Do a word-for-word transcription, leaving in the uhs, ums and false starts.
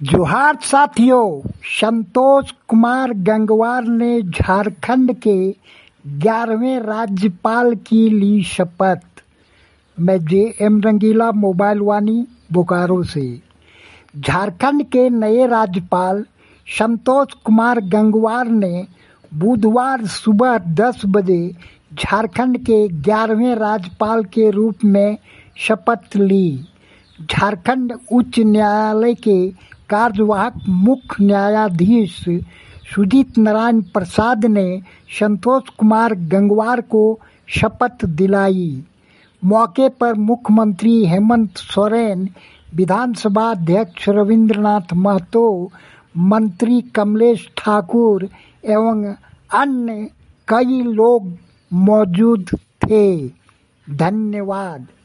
जोहार साथियों, संतोष कुमार गंगवार ने झारखंड के ग्यारहवें राज्यपाल की ली शपथ। मैं जे एम रंगीला, मोबाइल वानी, बोकारो से। झारखंड के नए राज्यपाल संतोष कुमार गंगवार ने बुधवार सुबह दस बजे झारखंड के ग्यारहवें राज्यपाल के रूप में शपथ ली। झारखंड उच्च न्यायालय के कार्यवाहक मुख्य न्यायाधीश सुजीत नारायण प्रसाद ने संतोष कुमार गंगवार को शपथ दिलाई। मौके पर मुख्यमंत्री हेमंत सोरेन, विधानसभा अध्यक्ष रविंद्रनाथ महतो, मंत्री कमलेश ठाकुर एवं अन्य कई लोग मौजूद थे। धन्यवाद।